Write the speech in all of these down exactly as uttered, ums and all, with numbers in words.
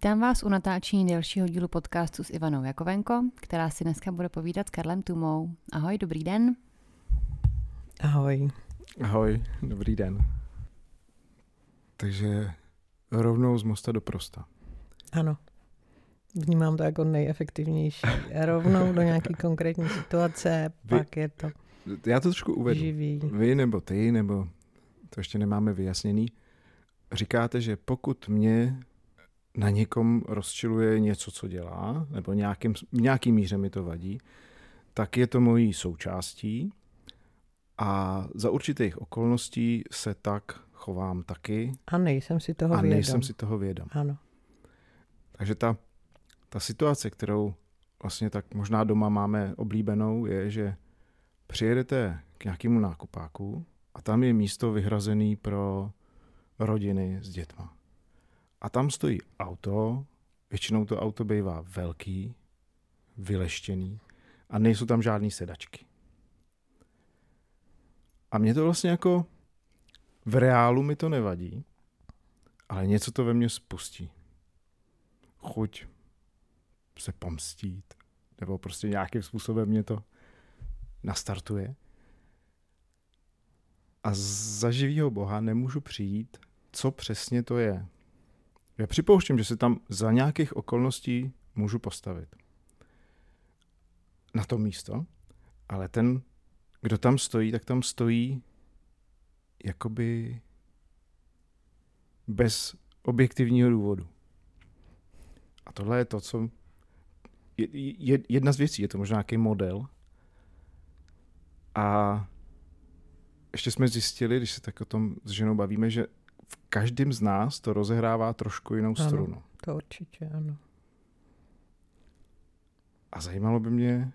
Vítám vás u natáčení dalšího dílu podcastu s Ivanou Jakovenko, která si dneska bude povídat s Karlem Tumou. Ahoj, dobrý den. Ahoj. Ahoj, dobrý den. Takže rovnou z Mosta do Prosta. Ano. Vnímám to jako nejefektivnější. Rovnou do nějaký konkrétní situace, Vy, pak je to Já to trošku uvedu. Živý. Vy nebo ty, nebo to ještě nemáme vyjasněný, říkáte, že pokud mě na někom rozčiluje něco, co dělá, nebo nějakým, nějaký míře mi to vadí, tak je to mojí součástí a za určitých okolností se tak chovám taky. A nejsem si toho a vědom. A nejsem si toho vědom. Ano. Takže ta, ta situace, kterou vlastně tak možná doma máme oblíbenou, je, že přijedete k nějakému nákupáku a tam je místo vyhrazené pro rodiny s dětma. A tam stojí auto, většinou to auto bývá velký, vyleštěný a nejsou tam žádný sedačky. A mě to vlastně jako v reálu mi to nevadí, ale něco to ve mně spustí. Chuť se pomstít, nebo prostě nějakým způsobem mě to nastartuje. A za živýho Boha nemůžu přijít, co přesně to je. Já připouštím, že se tam za nějakých okolností můžu postavit na to místo, ale ten, kdo tam stojí, tak tam stojí jakoby bez objektivního důvodu. A tohle je to, co je, je, jedna z věcí, je to možná nějaký model. A ještě jsme zjistili, když se tak o tom s ženou bavíme, že v každém z nás to rozehrává trošku jinou ano, strunu. To určitě, ano. A zajímalo by mě,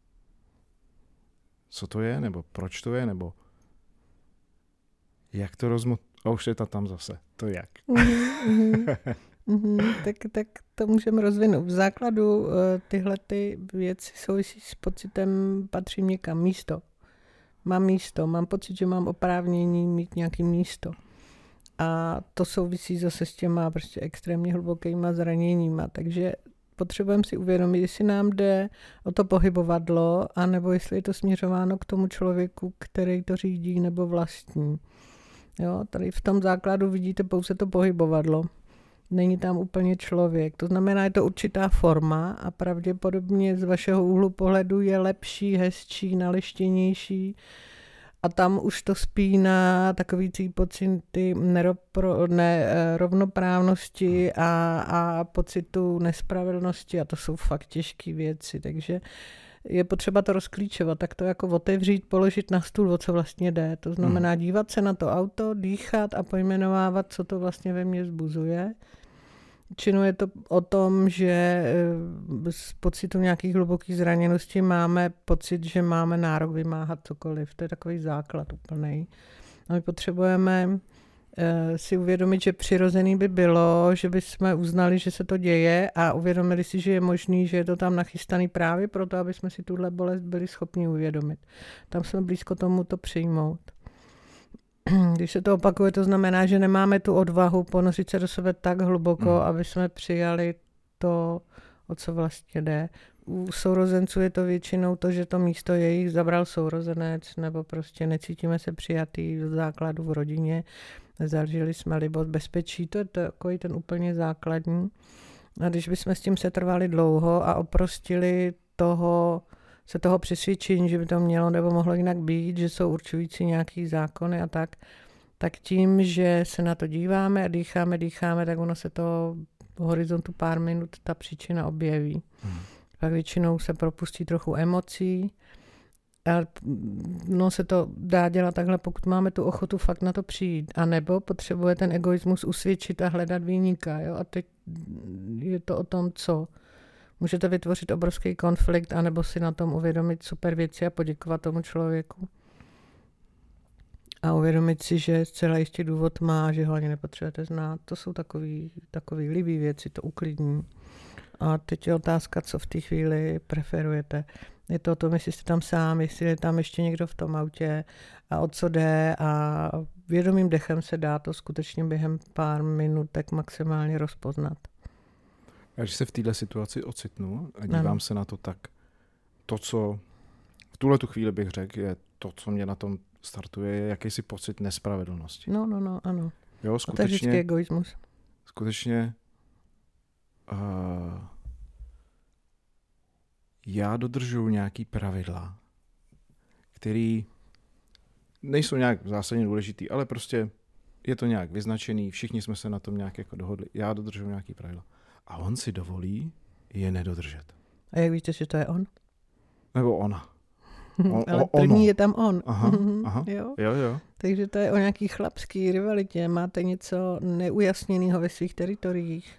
co to je, nebo proč to je, nebo jak to rozmo... A už je to tam zase. To jak? Mm-hmm. mm-hmm. tak, tak to můžeme rozvinout. V základu tyhle ty věci souvisí s pocitem, patří někam místo. Mám místo, mám pocit, že mám oprávnění mít nějaké místo. A to souvisí zase s těma prostě extrémně hlubokýma zraněníma. Takže potřebujeme si uvědomit, jestli nám jde o to pohybovadlo, anebo jestli je to směřováno k tomu člověku, který to řídí nebo vlastní. Jo, tady v tom základu vidíte pouze to pohybovadlo. Není tam úplně člověk. To znamená, je to určitá forma a pravděpodobně z vašeho úhlu pohledu je lepší, hezčí, naleštěnější. A tam už to spí na takový ty pocity nerovnoprávnosti a, a pocitu nespravedlnosti a to jsou fakt těžké věci, takže je potřeba to rozklíčovat, tak to jako otevřít, položit na stůl, o co vlastně jde. To znamená dívat se na to auto, dýchat a pojmenovávat, co to vlastně ve mně vzbuzuje. Většinou je to o tom, že z pocitu nějakých hlubokých zraněností máme pocit, že máme nárok vymáhat cokoliv. To je takový základ úplnej. A my potřebujeme si uvědomit, že přirozený by bylo, že bychom uznali, že se to děje a uvědomili si, že je možný, že je to tam nachystaný právě proto, aby jsme si tuhle bolest byli schopni uvědomit. Tam jsme blízko tomu to přijmout. Když se to opakuje, to znamená, že nemáme tu odvahu ponořit se do sebe tak hluboko, mm. aby jsme přijali to, o co vlastně jde. U sourozenců je to většinou to, že to místo jejich zabral sourozenec, nebo prostě necítíme se přijatý v základu v rodině, zažili jsme libost bezpečí, to je takový ten úplně základní. A když bychom s tím setrvali dlouho a oprostili toho, se toho přesvědčení, že by to mělo nebo mohlo jinak být, že jsou určující nějaký zákony a tak, tak tím, že se na to díváme a dýcháme, dýcháme, tak ono se to v horizontu pár minut ta příčina objeví. Hmm. Pak většinou se propustí trochu emocí. A no se to dá dělat takhle, pokud máme tu ochotu fakt na to přijít. A nebo potřebuje ten egoismus usvědčit a hledat viníka. Jo? A teď je to o tom, co. Můžete vytvořit obrovský konflikt, anebo si na tom uvědomit super věci a poděkovat tomu člověku. A uvědomit si, že zcela jistě důvod má, že ho ani nepotřebujete znát. To jsou takový, takový líbý věci, to uklidní. A teď je otázka, co v té chvíli preferujete. Je to o tom, jestli jste tam sám, jestli je tam ještě někdo v tom autě a o co jde a vědomým dechem se dá to skutečně během pár minutek maximálně rozpoznat. A když se v této situaci ocitnu a dívám ano. se na to tak, to, co v tuhle tu chvíli bych řekl, je to, co mě na tom startuje, je jakýsi pocit nespravedlnosti. No, no, no, ano. Jo, skutečně, a to je vždycky egoismus. Skutečně uh, já dodržuju nějaký pravidla, který nejsou nějak zásadně důležitý, ale prostě je to nějak vyznačený, všichni jsme se na tom nějak jako dohodli. Já dodržuju nějaký pravidla. A on si dovolí je nedodržet. A jak víte, že to je on? Nebo ona. On, ale první ono. Je tam on. Aha, aha. Jo? Jo, jo. Takže to je o nějaký chlapský rivalitě. Máte něco neujasněného ve svých teritoriích?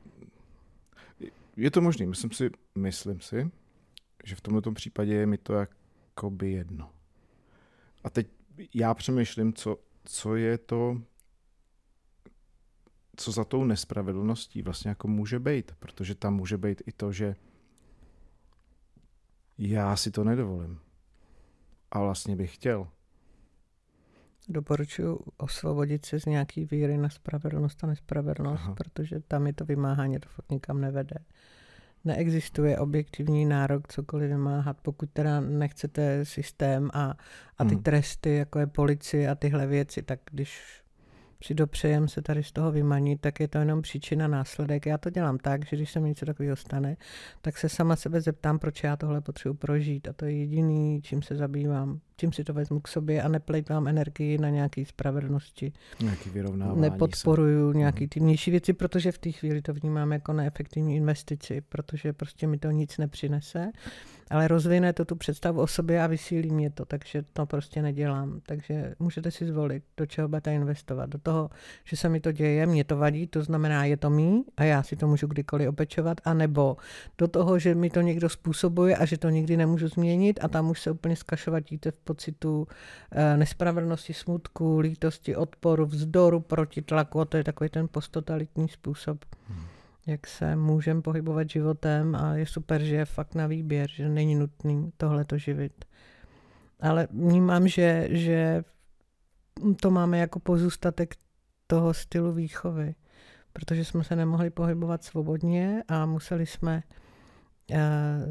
Je to možný. Myslím si, myslím si, že v tomto případě je mi to jakoby jedno. A teď já přemýšlím, co, co je to, co za tou nespravedlností vlastně jako může být. Protože tam může být i to, že já si to nedovolím. A vlastně bych chtěl. Doporučuji osvobodit se z nějaký víry na spravedlnost a nespravedlnost, Aha. protože tam je to vymáhání, to fakt nikam nevede. Neexistuje objektivní nárok cokoliv vymáhat, pokud teda nechcete systém a, a ty hmm. tresty, jako je policie a tyhle věci, tak když si dopřejem se tady z toho vymanit, tak je to jenom příčina následek. Já to dělám tak, že když se mi něco takového stane, tak se sama sebe zeptám, proč já tohle potřebuji prožít. A to je jediný, čím se zabývám. Čím si to vezmu k sobě a neplejtvám energii na nějaké spravedlnosti. Nějaký vyrovnávání Nepodporuju se. nějaký ty vnější věci, protože v té chvíli to vnímám jako neefektivní investici, protože prostě mi to nic nepřinese. Ale rozvine to tu představu o sobě a vysílí mě to, takže to prostě nedělám. Takže můžete si zvolit, do čeho budete investovat. Do toho, že se mi to děje, mě to vadí, to znamená, je to mý a já si to můžu kdykoliv opečovat, anebo do toho, že mi to někdo způsobuje a že to nikdy nemůžu změnit a tam už se úplně zkašovatíte v pocitu eh, nespravedlnosti, smutku, lítosti, odporu, vzdoru, protitlaku. A to je takový ten posttotalitní způsob. Hmm. Jak se můžeme pohybovat životem a je super, že je fakt na výběr, že není nutný tohleto živit. Ale vnímám, že, že to máme jako pozůstatek toho stylu výchovy, protože jsme se nemohli pohybovat svobodně a museli jsme eh,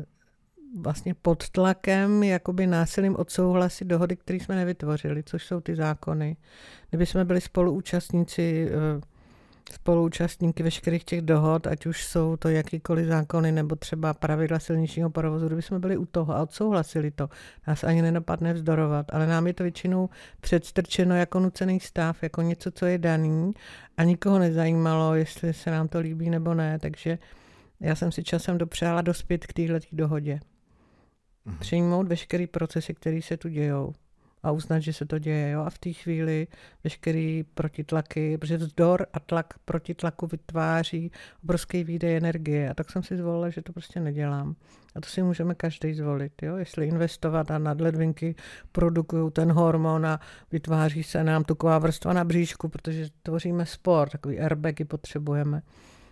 vlastně pod tlakem jakoby násilím odsouhlasit dohody, které jsme nevytvořili, což jsou ty zákony. Kdyby jsme byli spoluúčastníci eh, spoluúčastníky veškerých těch dohod, ať už jsou to jakýkoliv zákony nebo třeba pravidla silničního provozu, kdyby jsme byli u toho a odsouhlasili to, nás ani nenapadne vzdorovat, ale nám je to většinou předstrčeno jako nucený stav, jako něco, co je daný a nikoho nezajímalo, jestli se nám to líbí nebo ne, takže já jsem si časem dopřála dospět k této dohodě. Mhm. Přijmout veškerý procesy, které se tu dějou. A uznat, že se to děje. Jo? A v té chvíli veškerý protitlaky, protože vzdor a tlak proti tlaku vytváří obrovský výdej energie. A tak jsem si zvolila, že to prostě nedělám. A to si můžeme každý zvolit. Jo? Jestli investovat a nadledvinky produkují ten hormon a vytváří se nám tuková vrstva na bříšku, protože tvoříme sport, takový airbagy potřebujeme.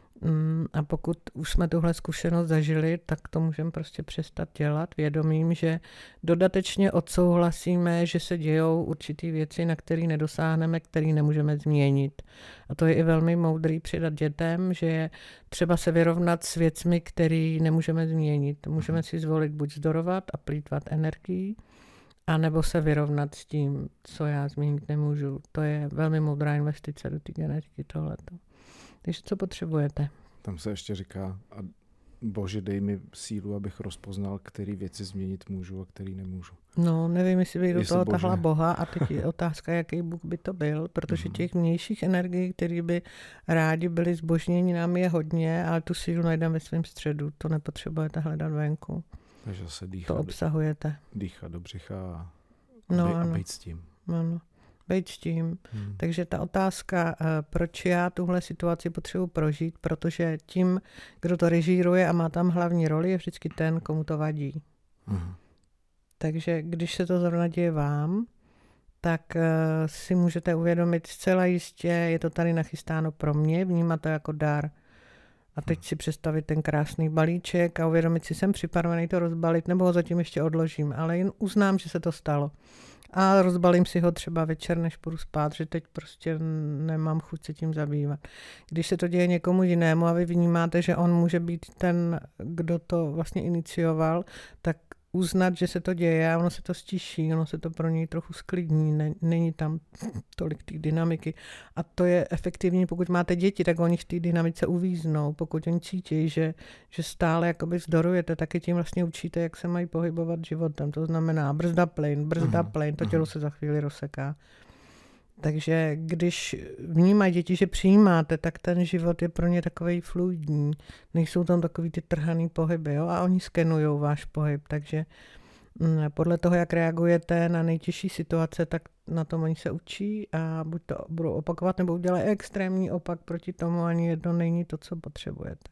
A pokud už jsme tuhle zkušenost zažili, tak to můžeme prostě přestat dělat vědomím, že dodatečně odsouhlasíme, že se dějou určitý věci, na které nedosáhneme, které nemůžeme změnit. A to je i velmi moudrý přidat dětem, že je třeba se vyrovnat s věcmi, které nemůžeme změnit. Můžeme si zvolit buď zdorovat a plýtvat energií, a nebo se vyrovnat s tím, co já změnit nemůžu. To je velmi moudrá investice do té genetiky tohleto. Takže co potřebujete? Tam se ještě říká, a Bože, dej mi sílu, abych rozpoznal, který věci změnit můžu a který nemůžu. No, nevím, jestli bych do toho tahla Boha a teď je otázka, jaký Bůh by to byl, protože těch vnějších energií, které by rádi byly zbožněni, nám je hodně, ale tu sílu najdeme ve svém středu. To nepotřebujete hledat venku. Takže se dýchat, to obsahujete. Dýchat do břicha a, no, a být s tím. No, no. Být s tím. Hmm. Takže ta otázka, proč já tuhle situaci potřebuji prožít, protože tím, kdo to režíruje a má tam hlavní roli, je vždycky ten, komu to vadí. Hmm. Takže když se to zrovna děje vám, tak uh, si můžete uvědomit zcela jistě, je to tady nachystáno pro mě, vnímat to jako dar. A teď si představit ten krásný balíček a uvědomit si, jsem připravený to rozbalit, nebo ho zatím ještě odložím, ale jen uznám, že se to stalo. A rozbalím si ho třeba večer, než půjdu spát, že teď prostě nemám chuť se tím zabývat. Když se to děje někomu jinému a vy vnímáte, že on může být ten, kdo to vlastně inicioval, tak uznat, že se to děje a ono se to stiší, ono se to pro něj trochu sklidní, není tam tolik té dynamiky. A to je efektivní, pokud máte děti, tak oni v té dynamice uvíznou. Pokud oni cítí, že, že stále jakoby zdorujete, taky tím vlastně učíte, jak se mají pohybovat životem. To znamená brzda plyn, brzda uh-huh. plyn, to tělo se za chvíli rozseká. Takže když vnímají děti, že přijímáte, tak ten život je pro ně takovej fluidní. Nejsou tam takový ty trhaný pohyby, jo? A oni skenujou váš pohyb. Takže podle toho, jak reagujete na nejtěžší situace, tak na tom oni se učí a buď to budou opakovat, nebo udělají extrémní opak proti tomu, ani jedno není to, co potřebujete.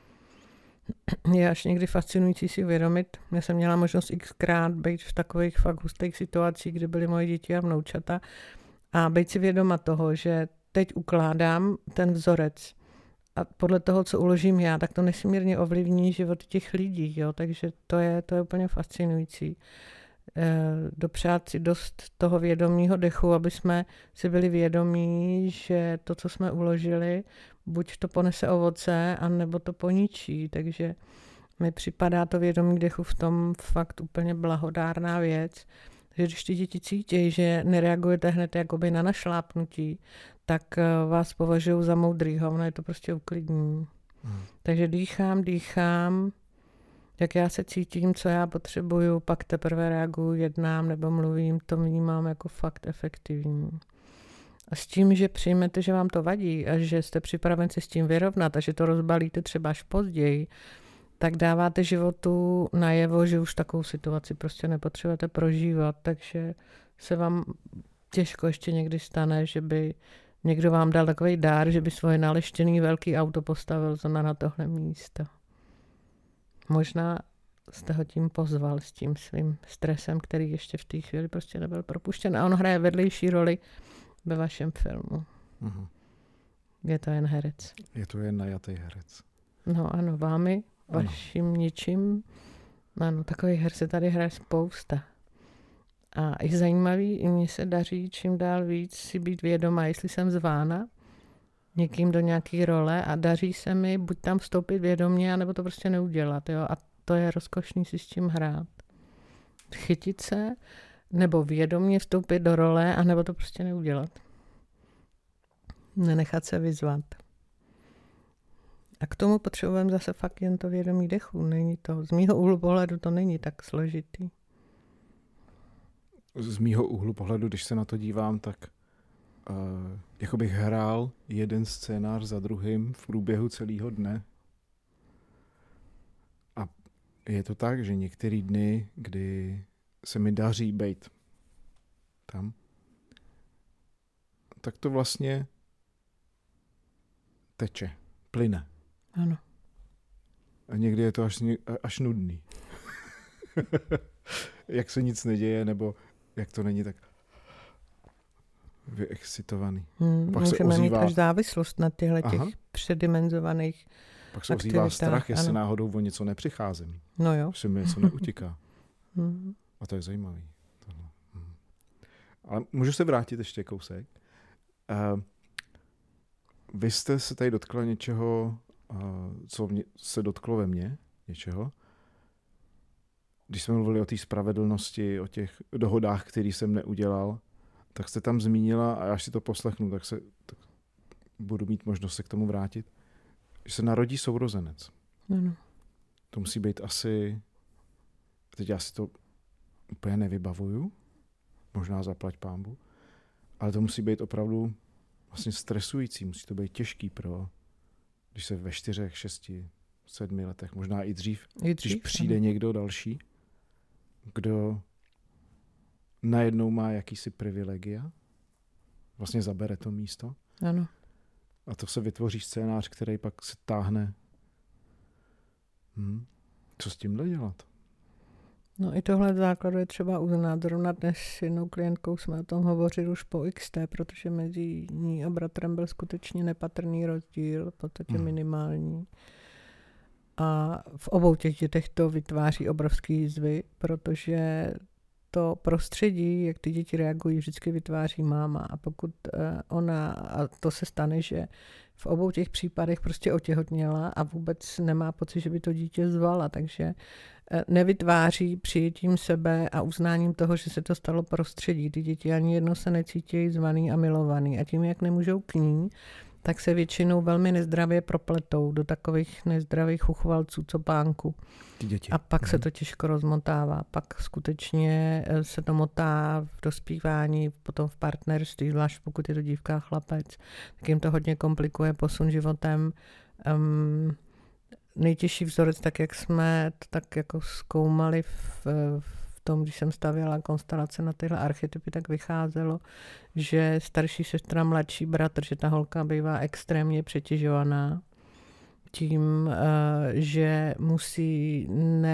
Je až někdy fascinující si uvědomit. Já jsem měla možnost xkrát být v takových fakt hustých situacích, kde byly moje děti a vnoučata, a být si vědoma toho, že teď ukládám ten vzorec a podle toho, co uložím já, tak to nesmírně ovlivní život těch lidí. Jo? Takže to je, to je úplně fascinující. E, dopřát si dost toho vědomího dechu, aby jsme si byli vědomí, že to, co jsme uložili, buď to ponese ovoce, anebo to poničí. Takže mi připadá to vědomí dechu v tom fakt úplně blahodárná věc, že když ty děti cítí, že nereagujete hned jakoby na našlápnutí, tak vás považují za moudrýho, ono je to prostě uklidní. Hmm. Takže dýchám, dýchám, jak já se cítím, co já potřebuju, pak teprve reaguju, jednám nebo mluvím, to vnímám jako fakt efektivní. A s tím, že přijmete, že vám to vadí a že jste připraven se s tím vyrovnat a že to rozbalíte třeba až později, tak dáváte životu najevo, že už takovou situaci prostě nepotřebujete prožívat, takže se vám těžko ještě někdy stane, že by někdo vám dal takový dár, že by svoje naleštěný velký auto postavil zrovna na tohle místo. Možná jste ho tím pozval s tím svým stresem, který ještě v té chvíli prostě nebyl propuštěn. A on hraje vedlejší roli ve vašem filmu. Uh-huh. Je to jen herec. Je to jen najatý herec. No ano, vámi, vaším ano. ničím. Ano, takových her se tady hraje spousta. A je zajímavý, i mně se daří čím dál víc si být vědoma, jestli jsem zvána někým do nějaký role a daří se mi buď tam vstoupit vědomě, anebo to prostě neudělat. Jo? A to je rozkošný si s tím hrát. Chytit se, nebo vědomě vstoupit do role, anebo to prostě neudělat. Nenechat se vyzvat. A k tomu potřebujeme zase fakt jen to vědomí dechu. Není to, z mýho úhlu pohledu to není tak složitý. Z mýho úhlu pohledu, když se na to dívám, tak uh, jako bych hrál jeden scénář za druhým v průběhu celého dne. A je to tak, že některé dny, kdy se mi daří být tam, tak to vlastně teče, plyne. Ano. A někdy je to až, až nudný. Jak se nic neděje, nebo jak to není tak vyexcitovaný. Hmm, pak můžeme se ozývá... mít až závislost na těchto těch předimenzovaných Pak se ozývá strach, jestli ano. náhodou o něco nepřicházím. No jo. Jestli mi něco neutíká. Hmm. A to je zajímavý. Hmm. Ale můžu se vrátit ještě kousek. Uh, vy jste se tady dotkla něčeho, uh, co mě, se dotklo ve mně, něčeho. Když jsme mluvili o té spravedlnosti, o těch dohodách, které jsem neudělal, tak jste tam zmínila, a až si to poslechnu, tak, se, tak budu mít možnost se k tomu vrátit, že se narodí sourozenec. Ano. To musí být asi, teď já si to úplně nevybavuju, možná zaplať pánbu, ale to musí být opravdu vlastně stresující, musí to být těžký pro, když se ve čtyřech, šesti, sedmi letech, možná i dřív, I dřív když přijde ano. někdo další, kdo najednou má jakýsi privilegia, vlastně zabere to místo. Ano. A to se vytvoří scénář, který pak se táhne. Hm. Co s tímhle dělat? No i tohle základu je třeba uznat. Zrovna dnes s jednou klientkou jsme o tom hovořili už po iks té, protože mezi ní a bratrem byl skutečně nepatrný rozdíl, v podstatě hmm. minimální. A v obou těch dětech to vytváří obrovský jizvy, protože to prostředí, jak ty děti reagují, vždycky vytváří máma. A pokud ona, a to se stane, že v obou těch případech prostě otěhotněla a vůbec nemá pocit, že by to dítě zvala, takže nevytváří přijetím sebe a uznáním toho, že se to stalo prostředí. Ty děti ani jedno se necítí zvaný a milovaný. A tím, jak nemůžou k ní, tak se většinou velmi nezdravě propletou do takových nezdravých chuchvalců, copánku. Ty děti. A pak mhm. se to těžko rozmotává. Pak skutečně se to motá v dospívání, potom v partnerství, zvlášť pokud je to dívka a chlapec. Tak jim to hodně komplikuje posun životem. Um, nejtěžší vzorec, tak jak jsme to tak jako zkoumali v, v tom, když jsem stavěla konstelace na tyhle archetypy, tak vycházelo, že starší sestra, mladší bratr, že ta holka bývá extrémně přetěžovaná tím, že musí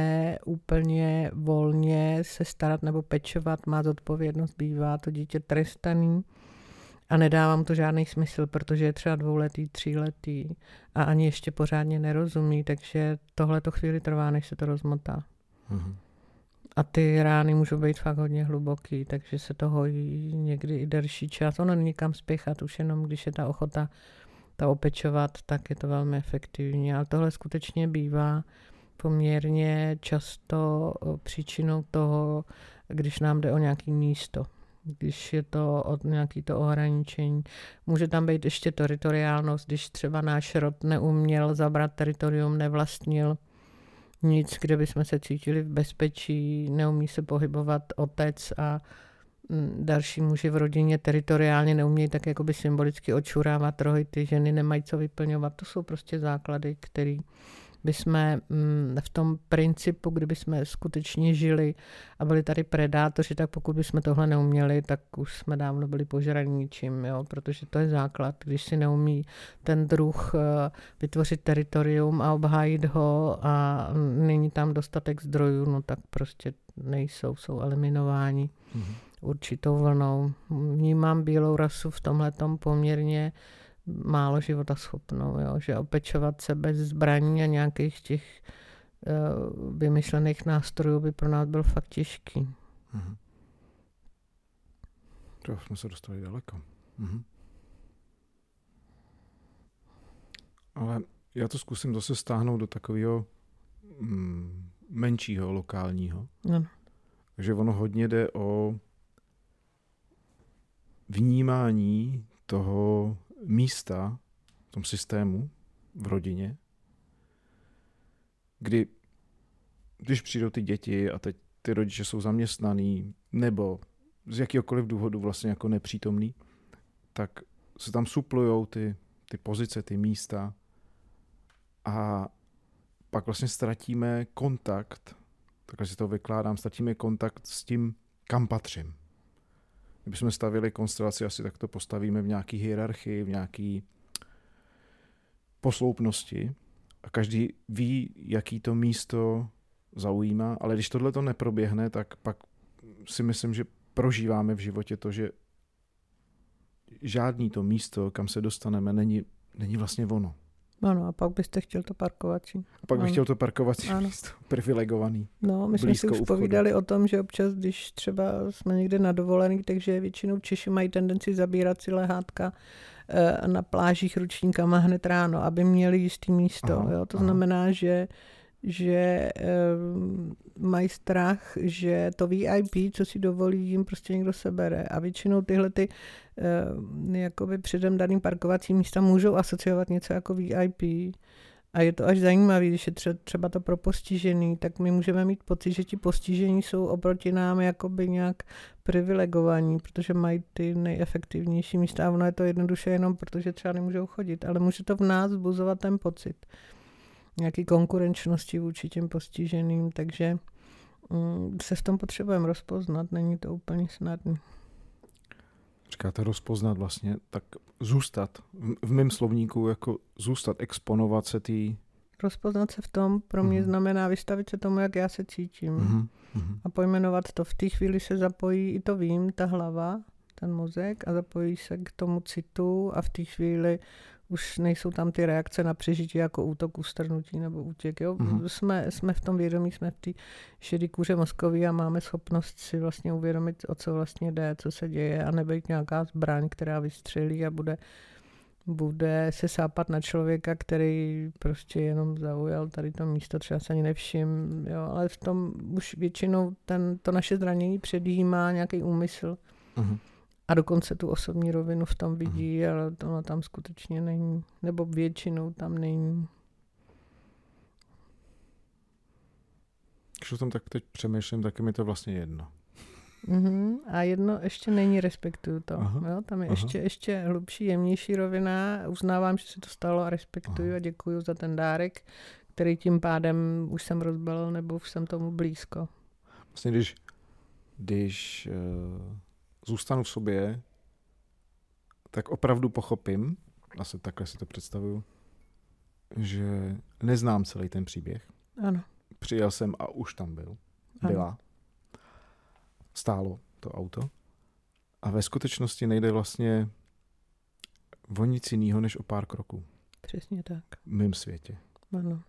neúplně volně se starat nebo pečovat, má zodpovědnost, bývá to dítě trestaný a nedává mu to žádný smysl, protože je třeba dvouletý, tříletý a ani ještě pořádně nerozumí, takže tohle to chvíli trvá, než se to rozmotá. Mhm. A ty rány můžou být fakt hodně hluboký, takže se to hojí někdy i delší čas. Ono není kam spěchat, už jenom když je ta ochota ta opečovat, tak je to velmi efektivní. Ale tohle skutečně bývá poměrně často příčinou toho, když nám jde o nějaké místo. Když je to od nějaký to ohraničení. Může tam být ještě teritoriálnost, když třeba náš rod neuměl zabrat teritorium, nevlastnil nic, kde bychom se cítili v bezpečí, neumí se pohybovat otec a další muži v rodině teritoriálně neumějí tak jakoby symbolicky odčurávat rohy, ty ženy nemají co vyplňovat. To jsou prostě základy, které bychom v tom principu, kdyby jsme skutečně žili a byli tady predátoři, tak pokud bychom tohle neuměli, tak už jsme dávno byli požraní ničím, jo? Protože to je základ. Když si neumí ten druh vytvořit teritorium a obhájit ho a není tam dostatek zdrojů, no tak prostě nejsou, jsou eliminováni mm-hmm. určitou vlnou. Vnímám bílou rasu v tomhletom poměrně málo životaschopnou, jo? Že opečovat se bez zbraní a nějakých těch uh, vymyšlených nástrojů by pro nás byl fakt těžký. Mhm. To jsme se dostali daleko. Mhm. Ale já to zkusím zase stáhnout do takového mm, menšího, lokálního. No. Takže ono hodně jde o vnímání toho místa v tom systému, v rodině, kdy, když přijdou ty děti a teď ty rodiče jsou zaměstnaný nebo z jakýhokoliv důvodu vlastně jako nepřítomný, tak se tam suplujou ty, ty pozice, ty místa a pak vlastně ztratíme kontakt, takhle si to vykládám, ztratíme kontakt s tím, kam patřím. Kdybychom stavili konstelaci, asi tak to postavíme v nějaké hierarchii, v nějaké posloupnosti a každý ví, jaký to místo zaujímá, ale když tohle to neproběhne, tak pak si myslím, že prožíváme v životě to, že žádný to místo, kam se dostaneme, není, není vlastně ono. Ano, a pak byste chtěl to parkovací. A pak bych ano. chtěl to parkovací ano. místo, privilegovaný. No, my jsme si už vchodu. povídali o tom, že občas, když třeba jsme někde na dovolený, takže většinou Češi mají tendenci zabírat si lehátka e, na plážích ručníkama hned ráno, aby měli jistý místo. Aha, jo? To aha. znamená, že že e, mají strach, že to V I P, co si dovolí, jim prostě někdo sebere. A většinou tyhle ty e, jakoby předem daným parkovací místa můžou asociovat něco jako V I P. A je to až zajímavé, když je třeba to pro postižený, tak my můžeme mít pocit, že ti postižení jsou oproti nám jakoby nějak privilegovaní, protože mají ty nejefektivnější místa. A ono je to jednoduše jenom, protože třeba nemůžou chodit, ale může to v nás vzbuzovat ten pocit nějaký konkurenčnosti vůči těm postiženým, takže um, se v tom potřebujeme rozpoznat, není to úplně snadné. Říkáte rozpoznat vlastně, tak zůstat, v, v mém slovníku jako zůstat, exponovat se tý... Rozpoznat se v tom pro mě mm. znamená vystavit se tomu, jak já se cítím mm. a pojmenovat to. V té chvíli se zapojí i to vím, ta hlava, ten mozek a zapojí se k tomu citu a v té chvíli už nejsou tam ty reakce na přežití jako útok, ustrnutí nebo útěk. Jo? Mm-hmm. Jsme, jsme v tom vědomí, jsme v té šedé kůře mozkový a máme schopnost si vlastně uvědomit, o co vlastně jde, co se děje a nebejt nějaká zbraň, která vystřelí a bude, bude se sápat na člověka, který prostě jenom zaujal tady to místo, třeba se ani nevšim. Jo? Ale v tom už většinou ten, to naše zranění předjímá nějaký úmysl. Mm-hmm. A dokonce tu osobní rovinu v tom vidí, mm. ale ona tam skutečně není. Nebo většinou tam není. Když o tom tak teď přemýšlím, tak je mi to vlastně jedno. Mm-hmm. A jedno ještě není, respektuju to. Jo? Tam je ještě, ještě hlubší, jemnější rovina. Uznávám, že se to stalo a respektuju aha. a děkuju za ten dárek, který tím pádem už jsem rozbalil nebo už jsem tomu blízko. Vlastně když, když uh... zůstanu v sobě, tak opravdu pochopím, asi takhle si to představuju, že neznám celý ten příběh. Ano. Přijel jsem a už tam byl. Byla. Ano. Stálo to auto. A ve skutečnosti nejde vlastně o nic jinýho, než o pár kroků. Přesně tak. V mém světě. Ano.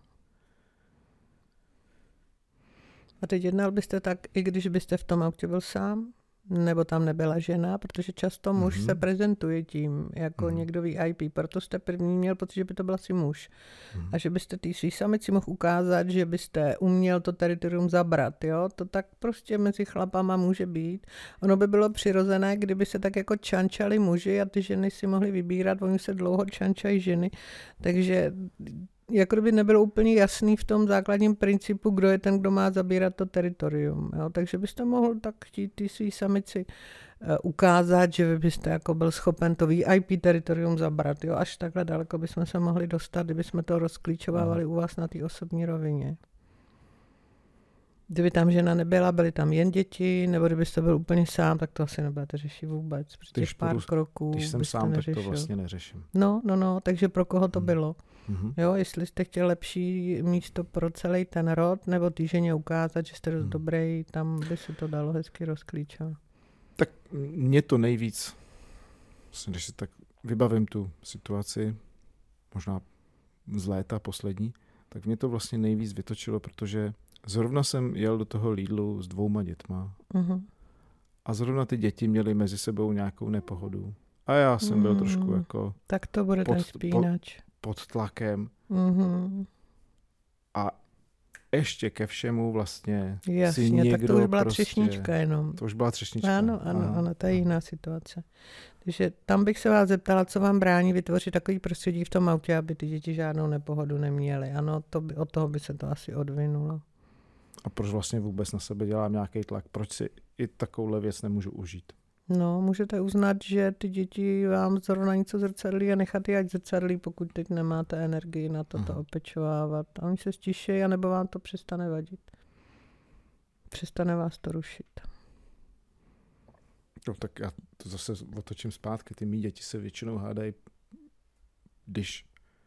A teď jednal byste tak, i když byste v tom autě byl sám? Nebo tam nebyla žena, protože často muž mm-hmm. se prezentuje tím jako mm-hmm. někdo V I P, proto jste první měl pocit, že by to byl asi muž. Mm-hmm. A že byste tý svý samici mohl ukázat, že byste uměl to teritorium zabrat. Jo? To tak prostě mezi chlapama může být. Ono by bylo přirozené, kdyby se tak jako čančali muži a ty ženy si mohly vybírat, oni se dlouho čančají ženy. Takže jako by nebylo úplně jasný v tom základním principu, kdo je ten, kdo má zabírat to teritorium. Jo? Takže byste mohl tak chtít ty svý samici uh, ukázat, že byste jako byl schopen to V I P teritorium zabrat. Jo? Až takhle daleko bychom se mohli dostat, kdybychom to rozklíčovávali u vás na té osobní rovině. Kdyby tam žena nebyla, byly tam jen děti, nebo kdybyste byl úplně sám, tak to asi nebudete řešit vůbec. Těch pár půjdu, kroků když jsem sám, neřešil. Tak to vlastně neřeším. No, no, no, takže pro koho to hmm. bylo? Mm-hmm. Jo, jestli jste chtěl lepší místo pro celý ten rod, nebo ty ženě ukázat, že jste dost hmm. dobrý, tam by se to dalo hezky rozklíčovat. Tak mě to nejvíc, když si tak vybavím tu situaci, možná z léta poslední, tak mě to vlastně nejvíc vytočilo, protože zrovna jsem jel do toho Lidlu s dvouma dětma mm-hmm. a zrovna ty děti měly mezi sebou nějakou nepohodu. A já jsem mm. byl trošku jako... Tak to bude pod, ten spínač. Pod, pod tlakem. Mm-hmm. A ještě ke všemu vlastně jasně, si někdo tak to už byla prostě, třešnička jenom. To už byla třešnička. Ano, ano, ano, ano, to je jiná situace. Takže tam bych se vás zeptala, co vám brání vytvořit takový prostředí v tom autě, aby ty děti žádnou nepohodu neměly. Ano, to by, od toho by se to asi odvinulo. A proč vlastně vůbec na sebe dělám nějaký tlak? Proč si i takovouhle věc nemůžu užít? No, můžete uznat, že ty děti vám zrovna něco zrcadlí a nechat je ať zrcadlí, pokud teď nemáte energii na to, to opečovávat. A oni se stiší, anebo vám to přestane vadit. Přestane vás to rušit. No, tak já to zase otočím zpátky. Ty mý děti se většinou hádají, když,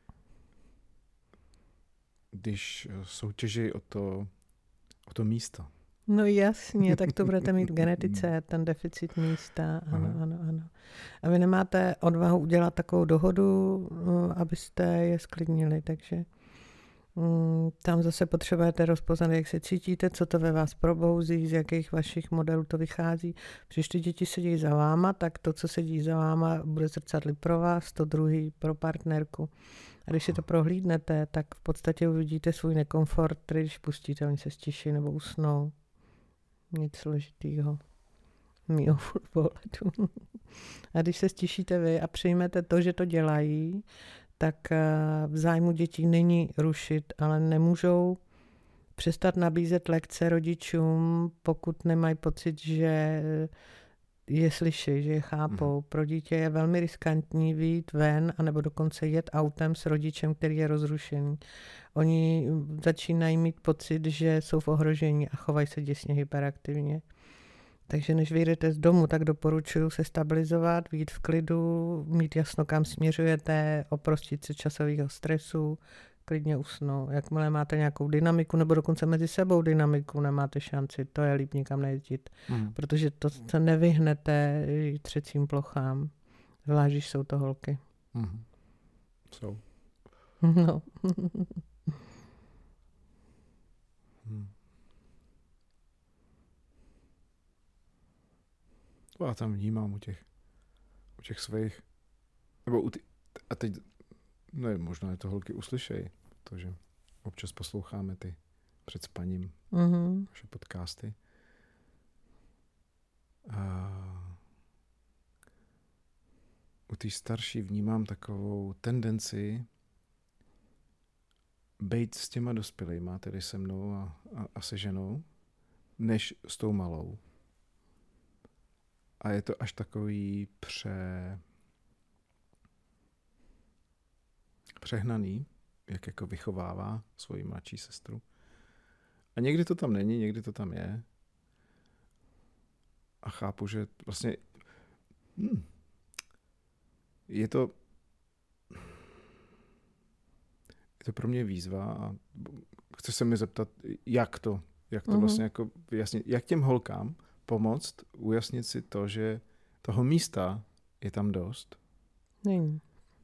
když soutěží o to, o to místo. No jasně, tak to budete mít v genetice, ten deficit místa, ano, Aha. ano, ano. A vy nemáte odvahu udělat takovou dohodu, abyste je sklidnili, takže um, tam zase potřebujete rozpoznat, jak se cítíte, co to ve vás probouzí, z jakých vašich modelů to vychází. Když ty děti sedí za váma, tak to, co sedí za váma, bude zrcadlit pro vás, to druhý pro partnerku. A když si to prohlídnete, tak v podstatě uvidíte svůj nekomfort, který když pustíte, oni se stiší nebo usnou. Nic složitýho. Mýho pohledu. A když se stišíte vy a přijmete to, že to dělají, tak v zájmu dětí není rušit, ale nemůžou přestat nabízet lekce rodičům, pokud nemají pocit, že je slyší, že je chápou. Pro dítě je velmi riskantní vyjít ven, anebo dokonce jet autem s rodičem, který je rozrušený. Oni začínají mít pocit, že jsou v ohrožení a chovají se děsně hyperaktivně. Takže než vyjdete z domu, tak doporučuji se stabilizovat, vyjít v klidu, mít jasno, kam směřujete, oprostit se časového stresu, klidně usnou. Jakmile máte nějakou dynamiku, nebo dokonce mezi sebou dynamiku, nemáte šanci, to je líp nikam nejezdit. Mm. Protože to se nevyhnete třecím plochám. Zvlášť, když jsou to holky. Mm. Jsou. No. hmm. To já tam vnímám u těch, u těch svých, nebo u ty, a teď, ne, možná je to holky uslyšej, protože občas posloucháme ty před spaním mm-hmm. naše podcasty. A u té starší vnímám takovou tendenci bejt s těma dospělejma, tedy se mnou a, a, a se ženou, než s tou malou. A je to až takový pře... přehnaný, jak jako vychovává svoji mladší sestru. A někdy to tam není, někdy to tam je. A chápu, že vlastně hm, je to je to pro mě výzva a chci se mi zeptat, jak to, jak to mm-hmm. vlastně jako vyjasnit, jak těm holkám pomoct ujasnit si to, že toho místa je tam dost. Není.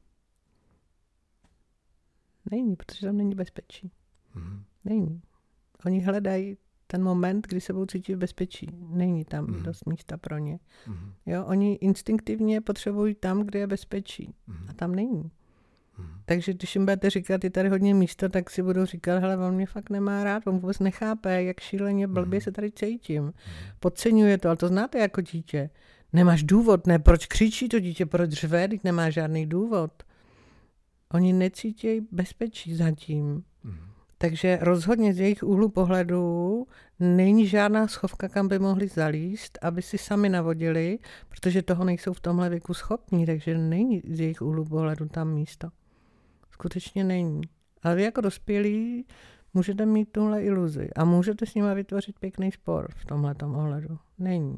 Není, protože tam není bezpečí. Mm-hmm. Není. Oni hledají ten moment, kdy se budou cítit v bezpečí. Není tam mm-hmm. dost místa pro ně. Mm-hmm. Jo, oni instinktivně potřebují tam, kde je bezpečí. Mm-hmm. A tam není. Mm-hmm. Takže když jim budete říkat, je tady hodně místa, tak si budou říkat, hele, on mě fakt nemá rád, on vůbec nechápe, jak šíleně blbě mm-hmm. se tady cítím. Mm-hmm. Podceňuje to, ale to znáte jako dítě. Nemáš důvod, ne, proč křičí to dítě, proč řve, když nemá žádný důvod. Oni necítí bezpečí zatím. Mm-hmm. Takže rozhodně z jejich úhlu pohledu není žádná schovka, kam by mohli zalízt, aby si sami navodili, protože toho nejsou v tomhle věku schopní, takže není z jejich úhlu pohledu tam místo. Skutečně není. Ale vy jako dospělí můžete mít tuhle iluzi a můžete s nimi vytvořit pěkný spor v tomhletom ohledu. Není.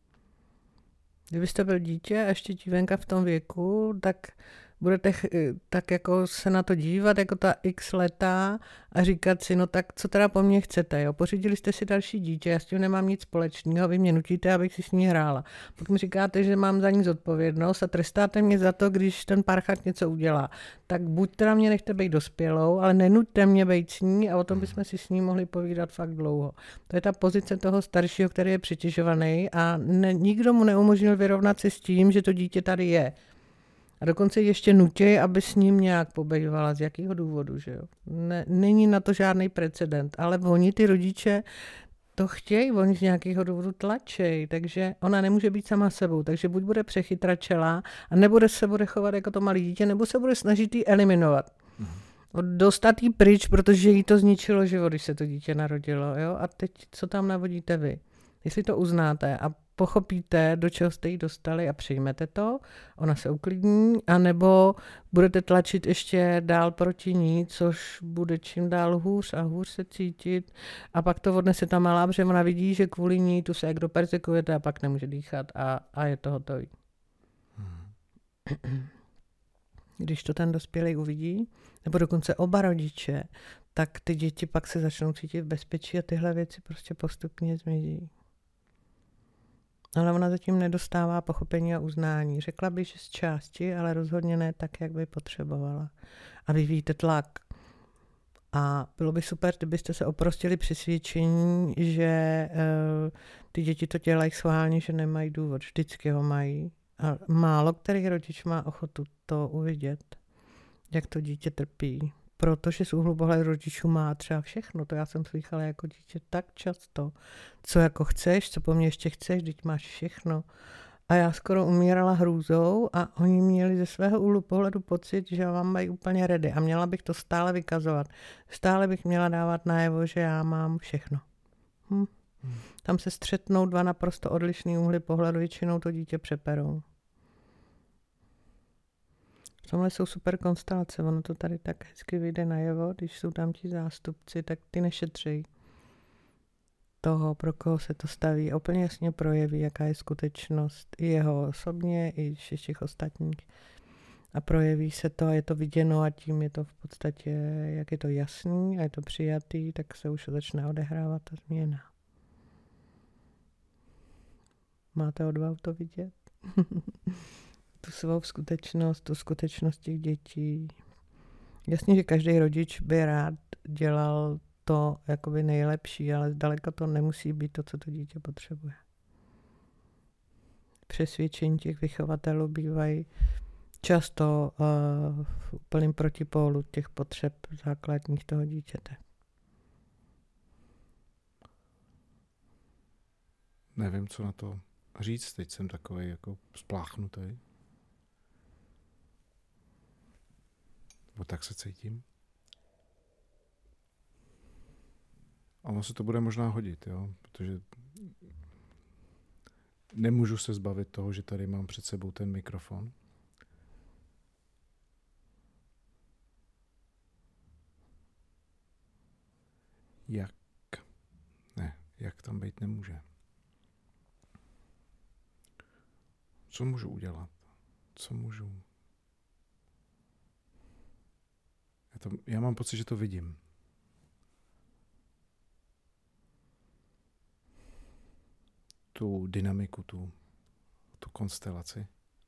Kdybyste byl dítě a ještě dívenka v tom věku, tak budete tak jako se na to dívat jako ta x letá a říkat si, no tak co teda po mně chcete, jo? Pořídili jste si další dítě, já s tím nemám nic společného, vy mě nutíte, abych si s ní hrála. Pak mi říkáte, že mám za ní zodpovědnost a trestáte mě za to, když ten parchant něco udělá. Tak buď teda mě nechte být dospělou, ale nenuďte mě být s ní a o tom bychom si s ní mohli povídat fakt dlouho. To je ta pozice toho staršího, který je přitěžovaný a ne, nikdo mu neumožnil vyrovnat se s tím, že to dítě tady je. A dokonce ještě nutí, aby s ním nějak pobejvala. Z jakého důvodu, že jo? Ne, není na to žádný precedent, ale oni, ty rodiče, to chtějí, oni z nějakého důvodu tlačej, takže ona nemůže být sama sebou, takže buď bude přechytračelá a nebude se bude chovat jako to malé dítě, nebo se bude snažit jí eliminovat. Mhm. Dostat jí pryč, protože jí to zničilo život, když se to dítě narodilo. Jo? A teď co tam navodíte vy? Jestli to uznáte a pochopíte, do čeho jste jí dostali a přijmete to, ona se uklidní, anebo budete tlačit ještě dál proti ní, což bude čím dál hůř a hůř se cítit a pak to odnese ta malá, protože ona vidí, že kvůli ní tu se jak doperzekujete a pak nemůže dýchat a, a je to hotový. Hmm. Když to ten dospělý uvidí, nebo dokonce oba rodiče, tak ty děti pak se začnou cítit v bezpečí a tyhle věci prostě postupně zmizí. Ale ona zatím nedostává pochopení a uznání. Řekla bych, že z části, ale rozhodně ne tak, jak by potřebovala. A vyvíjíte tlak. A bylo by super, kdybyste se oprostili přesvědčení, že uh, ty děti to dělají schválně, že nemají důvod. Vždycky ho mají. A málo který rodič má ochotu to uvidět, jak to dítě trpí. Protože z úhlu pohledu rodičů má třeba všechno. To já jsem slychala jako dítě tak často. Co jako chceš, co po mně ještě chceš, vždyť máš všechno. A já skoro umírala hrůzou a oni měli ze svého úhlu pohledu pocit, že vám mají úplně ready. A měla bych to stále vykazovat. Stále bych měla dávat najevo, že já mám všechno. Hm. Hmm. Tam se střetnou dva naprosto odlišný úhly pohledu, většinou to dítě přeperou. V tomhle jsou super konstelace, ono to tady tak hezky vyjde najevo, když jsou tam ti zástupci, tak ty nešetří toho, pro koho se to staví. A úplně jasně projeví, jaká je skutečnost i jeho osobně, i všech ostatních. a projeví se to a je to viděno a tím je to v podstatě, jak je to jasný a je to přijatý, tak se už začne odehrávat ta změna. Máte odvahu to vidět? Tu svou skutečnost, tu skutečnost těch dětí. Jasně, že každý rodič by rád dělal to jakoby nejlepší, ale zdaleka to nemusí být to, co to dítě potřebuje. Přesvědčení těch vychovatelů bývají často uh, v úplným protipólu těch potřeb základních toho dítěte. Nevím, co na to říct, teď jsem takovej jako spláchnutý. Bo tak se cítím. A ono se to bude možná hodit, jo? Protože nemůžu se zbavit toho, že tady mám před sebou ten mikrofon. Jak? Ne, jak tam být nemůže. Co můžu udělat? Co můžu? Já, to, já mám pocit, že to vidím. Tu dynamiku, tu, tu konstelaci.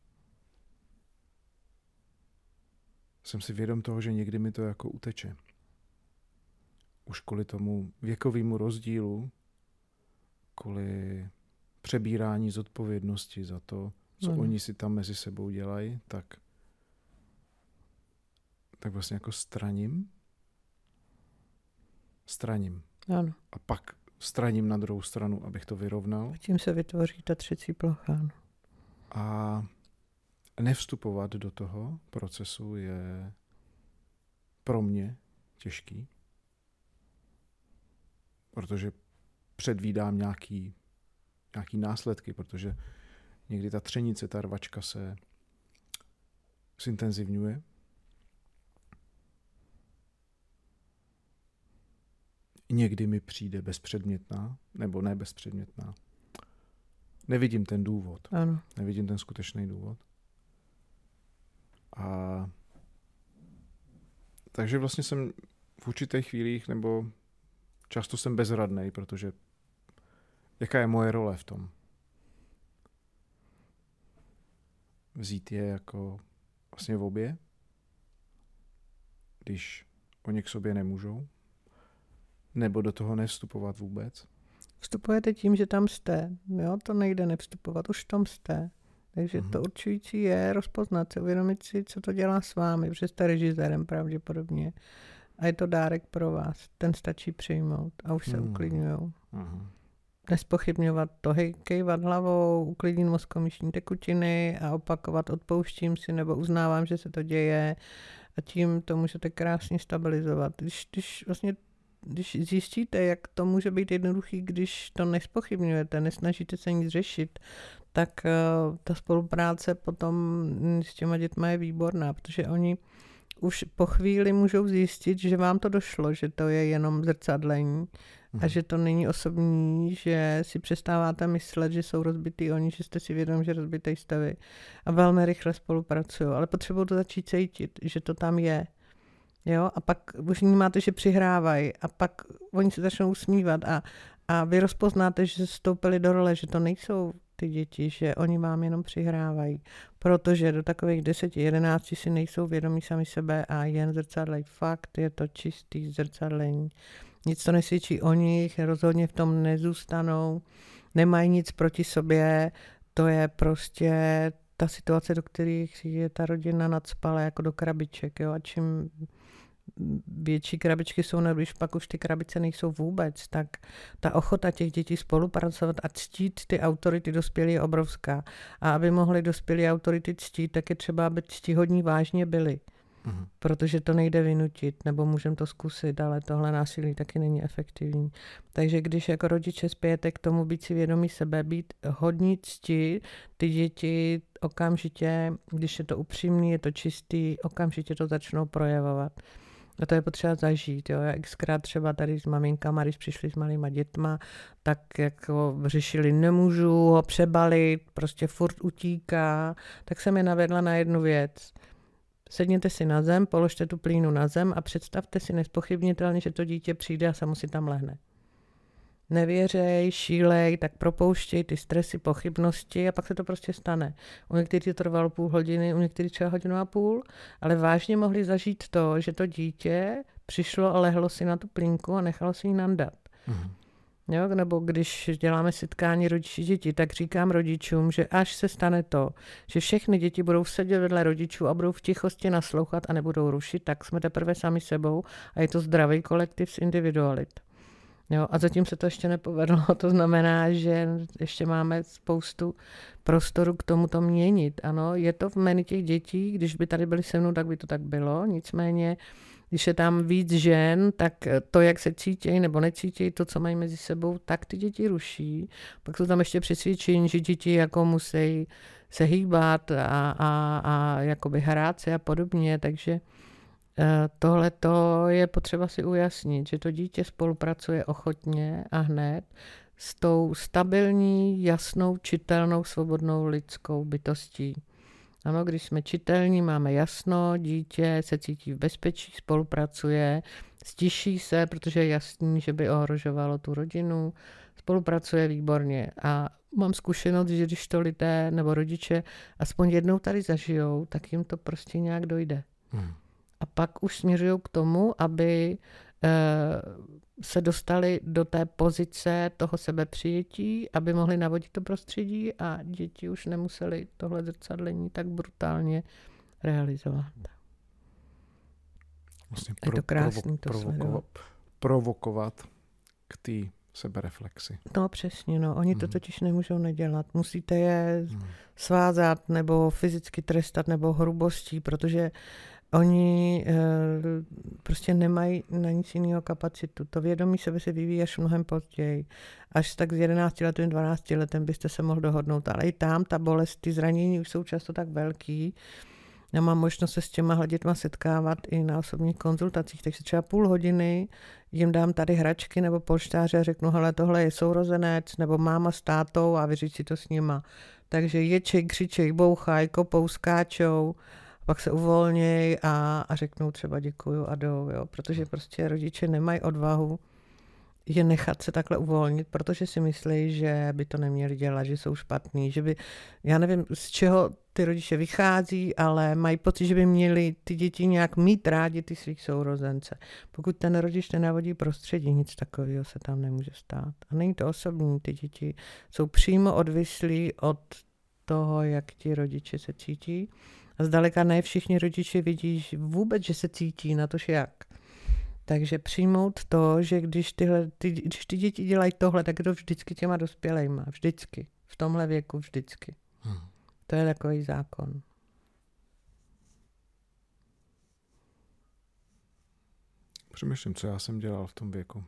Jsem si vědom toho, že někdy mi to jako uteče. Už kvůli tomu věkovému rozdílu, kvůli přebírání zodpovědnosti za to, co hmm. oni si tam mezi sebou dělají, tak, tak vlastně jako straním. Straním. Ano. A pak straním na druhou stranu, abych to vyrovnal. A tím se vytvoří ta třecí plocha. A nevstupovat do toho procesu je pro mě těžký, protože předvídám nějaký, nějaký následky, protože někdy ta třenice, ta rvačka se zintenzivňuje. Někdy mi přijde bezpředmětná, nebo ne bezpředmětná. Nevidím ten důvod. Ano. Nevidím ten skutečný důvod. A takže vlastně jsem v určitých chvílích, nebo často jsem bezradnej, protože jaká je moje role v tom? Vzít je jako vlastně v obě, když oni k sobě nemůžou, nebo do toho nevstupovat vůbec? Vstupujete tím, že tam jste. Jo, to nejde nevstupovat, už tam jste. Takže mm-hmm. to určující je rozpoznat se, uvědomit si, co to dělá s vámi, protože jste režisérem pravděpodobně. A je to dárek pro vás. Ten stačí přijmout a už se mm. uklidňujou. Mm. Nespochybňovat to, hej, kejvat hlavou, uklidnit mozkomyšní tekutiny a opakovat odpouštím si nebo uznávám, že se to děje a tím to můžete krásně stabilizovat. Když, když vlastně Když zjistíte, jak to může být jednoduchý, když to nespochybňujete, nesnažíte se nic řešit, tak uh, ta spolupráce potom s těma dětma je výborná, protože oni už po chvíli můžou zjistit, že vám to došlo, že to je jenom zrcadlení a že to není osobní, že si přestáváte myslet, že jsou rozbitý oni, že jste si vědom, že rozbitý jste vy. A velmi rychle spolupracují, ale potřebují to začít cítit, že to tam je. Jo? A pak už vnímáte, že přihrávají a pak oni se začnou usmívat a, a vy rozpoznáte, že se vstoupili do role, že to nejsou ty děti, že oni vám jenom přihrávají, protože do takových deseti, jedenácti si nejsou vědomí sami sebe a jen zrcadlej. Fakt je to čistý zrcadlení. Nic to nesvědčí o nich, rozhodně v tom nezůstanou, nemají nic proti sobě, to je prostě ta situace, do kterých je ta rodina nacpala jako do krabiček. Jo? A čím větší krabičky jsou, nebo když pak už ty krabice nejsou vůbec, tak ta ochota těch dětí spolupracovat a ctít ty autority dospělí je obrovská. A aby mohly dospělí autority ctít, tak je třeba, aby ctihodní vážně byli. Mhm. Protože to nejde vynutit, nebo můžeme to zkusit, ale tohle násilí taky není efektivní. Takže když jako rodiče spějete k tomu být si vědomí sebe, být hodní cti, ty děti okamžitě, když je to upřímný, je to čistý, okamžitě to začnou projevovat. A to je potřeba zažít. Jo. Já xkrát třeba tady s maminkama, když přišli s malýma dětma, tak jako řešili, nemůžu ho přebalit, prostě furt utíká, tak jsem je navedla na jednu věc. sedněte si na zem, položte tu plínu na zem a představte si nespochybnitelně, že to dítě přijde a samo si tam lehne. Nevěřej, šílej, tak propouštěj ty stresy, pochybnosti a pak se to prostě stane. U některých to trvalo půl hodiny, u některých třeba hodinu a půl, ale vážně mohli zažít to, že to dítě přišlo a lehlo si na tu plínku a nechalo si ji nandat. Mhm. Jo, nebo když děláme setkání rodiči děti, tak říkám rodičům, že až se stane to, že všechny děti budou sedět vedle rodičů a budou v tichosti naslouchat a nebudou rušit, tak jsme teprve sami sebou a je to zdravý kolektiv z individualit. Jo, a zatím se to ještě nepovedlo, to znamená, že ještě máme spoustu prostoru k tomu to měnit. Ano, je to v jménu těch dětí, když by tady byli se mnou, tak by to tak bylo, nicméně když je tam víc žen, tak to, jak se cítějí nebo necítějí, to, co mají mezi sebou, tak ty děti ruší. Pak jsou tam ještě přesvědčení, že děti jako musí se hýbat a, a, a jakoby hrát se a podobně, takže tohle to je potřeba si ujasnit, že to dítě spolupracuje ochotně a hned s tou stabilní, jasnou, čitelnou, svobodnou lidskou bytostí. Ano, když jsme čitelní, máme jasno, dítě se cítí v bezpečí, spolupracuje, stiší se, protože je jasný, že by ohrožovalo tu rodinu, spolupracuje výborně. A mám zkušenost, že když to lidé nebo rodiče aspoň jednou tady zažijou, tak jim to prostě nějak dojde. Hmm. A pak už směřují k tomu, aby e, se dostali do té pozice toho sebepřijetí, aby mohli navodit to prostředí a děti už nemuseli tohle zrcadlení tak brutálně realizovat. Vlastně pro, je to krásný to provokovat, provokovat k té sebereflexi. No přesně, no. Oni hmm. to totiž nemůžou nedělat. Musíte je hmm. svázat nebo fyzicky trestat nebo hrubostí, protože oni e, prostě nemají na nic jiného kapacitu. To vědomí sebe se vyvíjí až mnohem později. Až tak s jedenácti letem, dvanácti letem byste se mohl dohodnout. Ale i tam ta bolest, ty zranění už jsou často tak velký. Já mám možnost se s těma dětma setkávat i na osobních konzultacích, takže třeba půl hodiny jim dám tady hračky nebo polštáře a řeknu, hele, tohle je sourozenec nebo máma s tátou a vyřiď si to s nima. Takže ječej, křičej, bouchaj, kopou, skáčou, pak se uvolněj a, a řeknou třeba děkuju a jdou, jo? Protože prostě rodiče nemají odvahu je nechat se takhle uvolnit, protože si myslí, že by to neměli dělat, že jsou špatný, že by, já nevím, z čeho ty rodiče vychází, ale mají pocit, že by měli ty děti nějak mít rádi ty svých sourozence. Pokud ten rodič nenavodí prostředí, nic takového se tam nemůže stát. A není to osobní, ty děti jsou přímo odvislí od toho, jak ti rodiče se cítí. A zdaleka ne všichni rodiče vidí vůbec, že se cítí, na tož jak. Takže přijmout to, že když, tyhle, ty, když ty děti dělají tohle, tak je to vždycky těma dospělejma. Vždycky. V tomhle věku vždycky. Hmm. To je takový zákon. Přemýšlím, co já jsem dělal v tom věku.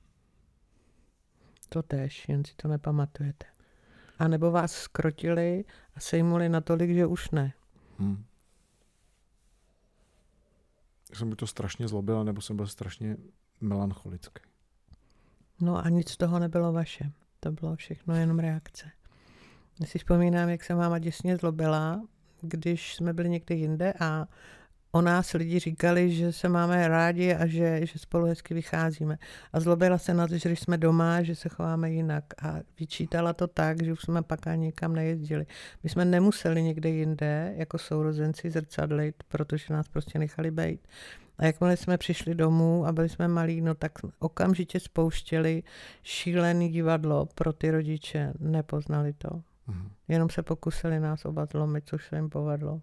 To též, jen si to nepamatujete. A nebo vás skrotili a sejmuli natolik, že už ne. Hmm. Jsem by to strašně zlobil, nebo jsem byl strašně melancholický. No a nic z toho nebylo vaše. To bylo všechno jenom reakce. Já si vzpomínám, jak se máma děsně zlobila, když jsme byli někde jinde a o nás lidi říkali, že se máme rádi a že, že spolu hezky vycházíme. A zlobila se na to, že když jsme doma, že se chováme jinak. A vyčítala to tak, že už jsme pak ani nikam nejezdili. My jsme nemuseli někde jinde jako sourozenci zrcadlit, protože nás prostě nechali bejt. A jakmile jsme přišli domů a byli jsme malí, no tak okamžitě spouštěli šílený divadlo pro ty rodiče. Nepoznali to. Mhm. Jenom se pokusili nás oba zlomit, což se jim povedlo.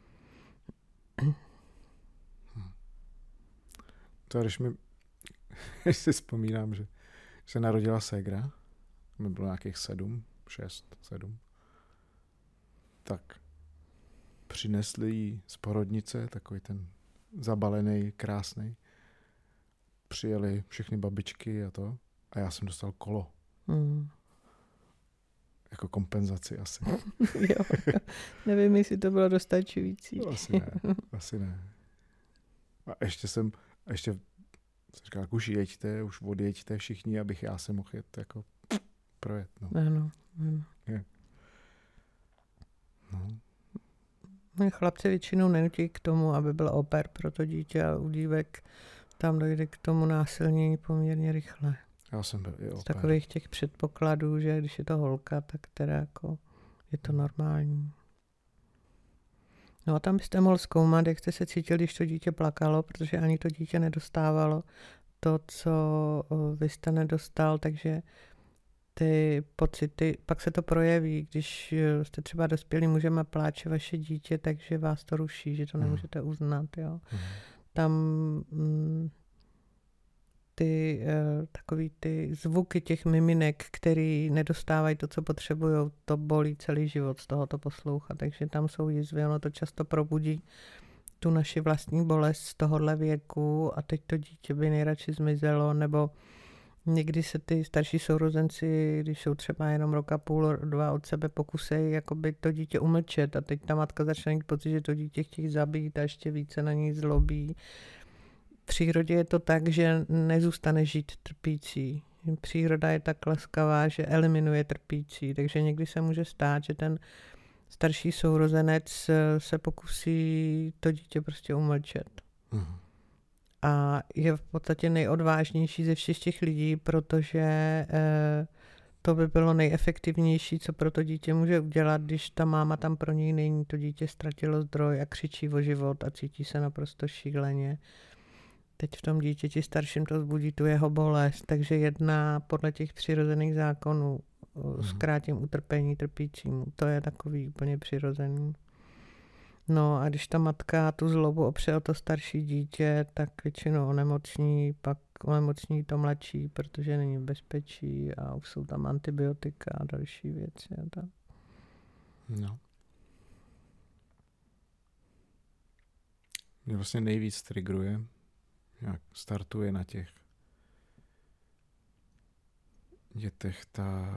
To když mi, když si vzpomínám, že se narodila ségra, mi bylo nějakých sedm, šest, sedm, tak přinesli jí z porodnice takový ten zabalený, krásný. Přijeli všechny babičky a to a já jsem dostal kolo. Hmm. Jako kompenzaci asi. Jo, nevím, jestli to bylo dostačující. No, asi ne, asi ne. A ještě jsem A ještě jsem říkal, už jeďte, už odjeďte všichni, abych já se mohl jet jako projet. No. Ano, ano. Je. No. Chlapci většinou nenutí k tomu, aby byl oper pro to dítě, ale u dívek tam dojde k tomu násilnění poměrně rychle. Já jsem byl i oper. Z takových těch předpokladů, že když je to holka, tak teda jako je to normální. No a tam byste mohl zkoumat, jak jste se cítil, když to dítě plakalo, protože ani to dítě nedostávalo to, co vy jste nedostal, takže ty pocity, pak se to projeví, když jste třeba dospělí mužem a pláče vaše dítě, takže vás to ruší, že to nemůžete uznat. Jo. Hmm. Tam mm, ty uh, takový ty zvuky těch miminek, který nedostávají to, co potřebují, to bolí celý život z tohoto poslouchat, takže tam jsou jizvy, ono to často probudí tu naši vlastní bolest z tohohle věku a teď to dítě by nejradši zmizelo, nebo někdy se ty starší sourozenci, když jsou třeba jenom rok a půl, dva od sebe, pokusejí jakoby to dítě umlčet a teď ta matka začne mít pocit, že to dítě chtějí zabít a ještě více na něj zlobí. V přírodě je to tak, že nezůstane žít trpící. Příroda je tak laskavá, že eliminuje trpící, takže někdy se může stát, že ten starší sourozenec se pokusí to dítě prostě umlčet. Mhm. A je v podstatě nejodvážnější ze všech těch lidí, protože eh, to by bylo nejefektivnější, co pro to dítě může udělat, když ta máma tam pro něj není. To dítě ztratilo zdroj a křičí o život a cítí se naprosto šíleně. Teď v tom dítěti starším to vzbudí tu jeho bolest, takže jedná podle těch přirozených zákonů, hmm. zkrátím utrpení trpícímu. To je takový úplně přirozený. No a když ta matka tu zlobu opře o to starší dítě, tak většinou onemocní, pak onemocní to mladší, protože není v bezpečí a už jsou tam antibiotika a další věci. A tak. No. Mě vlastně nejvíc trigruje, jak startuje na těch dětech ta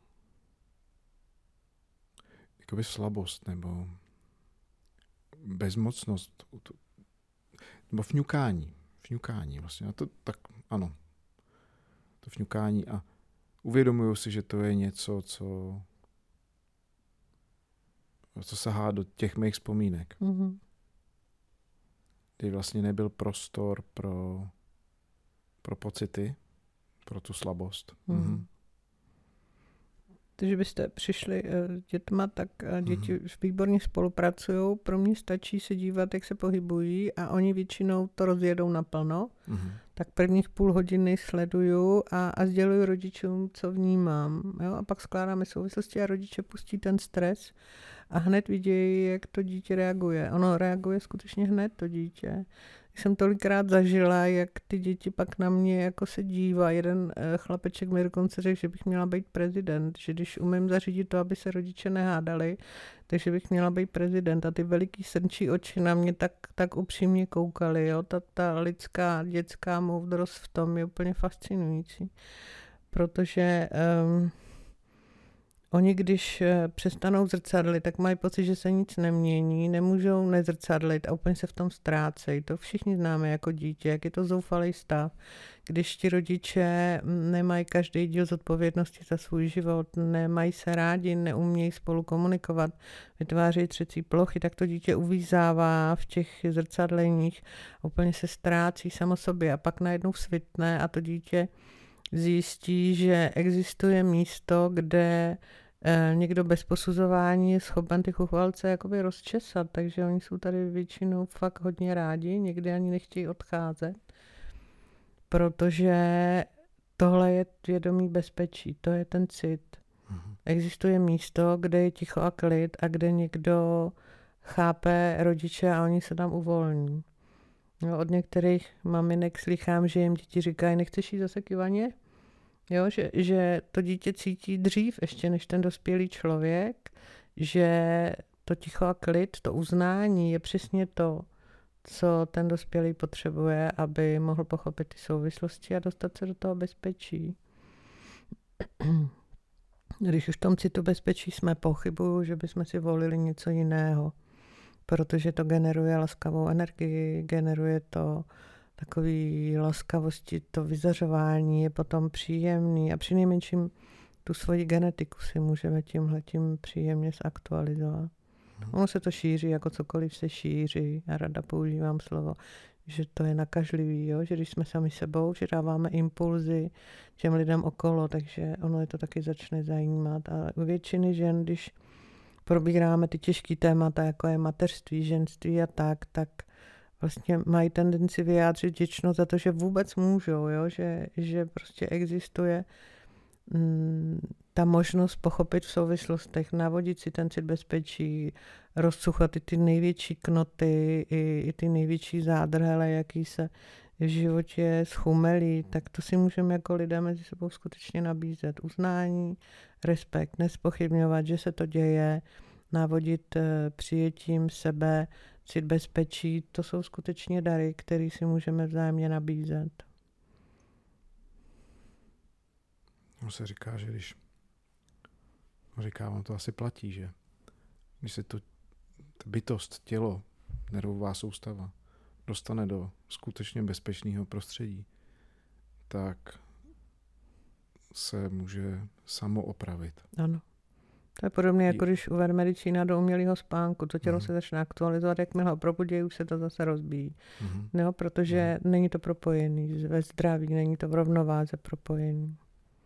jakoby slabost nebo bezmocnost, nebo fňukání, fňukání vlastně, a to tak, ano, to fňukání a uvědomuju si, že to je něco, co, co sahá do těch mých vzpomínek. Mm-hmm. Kdy vlastně nebyl prostor pro, pro pocity, pro tu slabost. Mm-hmm. Mm-hmm. Takže byste přišli s dětma, tak děti mm-hmm. výborně spolupracují. Pro mě stačí se dívat, jak se pohybují a oni většinou to rozjedou naplno. Mm-hmm. Tak prvních půl hodiny sleduju a, a sděluju rodičům, co vnímám. Jo? A pak skládáme souvislosti a rodiče pustí ten stres a hned vidějí, jak to dítě reaguje. Ono reaguje skutečně hned, to dítě. Jsem tolikrát zažila, jak ty děti pak na mě jako se dívá. Jeden chlapeček mi dokonce řekl, že bych měla být prezident, že když umím zařídit to, aby se rodiče nehádali, takže bych měla být prezident. A ty veliký srnčí oči na mě tak, tak upřímně koukaly. Jo? Ta, ta lidská, dětská moudrost v tom je úplně fascinující. Protože um, oni, když přestanou zrcadlit, tak mají pocit, že se nic nemění, nemůžou nezrcadlit a úplně se v tom ztrácejí. To všichni známe jako dítě, jak je to zoufalý stav. Když ti rodiče nemají každý díl zodpovědnosti za svůj život, nemají se rádi, neumějí spolu komunikovat, vytvářejí třecí plochy, tak to dítě uvízává v těch zrcadleních, úplně se ztrácí samo sobě a pak najednou svitne a to dítě zjistí, že existuje místo, kde eh, někdo bez posuzování je schopen ty chuchvalce jakoby rozčesat, takže oni jsou tady většinou fakt hodně rádi, někdy ani nechtějí odcházet, protože tohle je vědomí bezpečí, to je ten cit. Mhm. Existuje místo, kde je ticho a klid a kde někdo chápe rodiče a oni se tam uvolní. No, od některých maminek slychám, že jim děti říkají, nechceš jít zase k Ivaně? Jo, že, že to dítě cítí dřív, ještě než ten dospělý člověk, že to ticho a klid, to uznání je přesně to, co ten dospělý potřebuje, aby mohl pochopit ty souvislosti a dostat se do toho bezpečí. Když už v tom citu bezpečí jsme, pochybuju, že bychom si volili něco jiného, protože to generuje laskavou energii, generuje to takový laskavosti, to vyzařování je potom příjemný a přinejmenším tu svoji genetiku si můžeme tímhletím příjemně zaktualizovat. Ono se to šíří, jako cokoliv se šíří. Já rada používám slovo, že to je nakažlivý, jo? Že když jsme sami sebou, že dáváme impulzy těm lidem okolo, takže ono je to taky začne zajímat. A u většiny žen, když probíráme ty těžké témata, jako je mateřství, ženství a tak, tak vlastně mají tendenci vyjádřit vděčnost za to, že vůbec můžou, jo? Že, že prostě existuje mm, ta možnost pochopit v souvislostech, navodit si ten cit bezpečí, rozcuchat i ty největší knoty, i, i ty největší zádrhele, jaký se v životě schumelí, tak to si můžeme jako lidé mezi sebou skutečně nabízet. Uznání, respekt, nespochybňovat, že se to děje, navodit eh, přijetím sebe, cit bezpečí, to jsou skutečně dary, které si můžeme vzájemně nabízet. No se říká, že když říká, vám to asi platí, že když se to ta bytost, tělo, nervová soustava dostane do skutečně bezpečného prostředí, tak se může samo opravit. Ano. To je podobně, jako když uvede medicína do umělého spánku. To tělo mm. se začne aktualizovat, jakmile ho probudí, už se to zase rozbíjí. Mm. No, protože mm. není to propojený ve zdraví, není to v rovnováze propojený.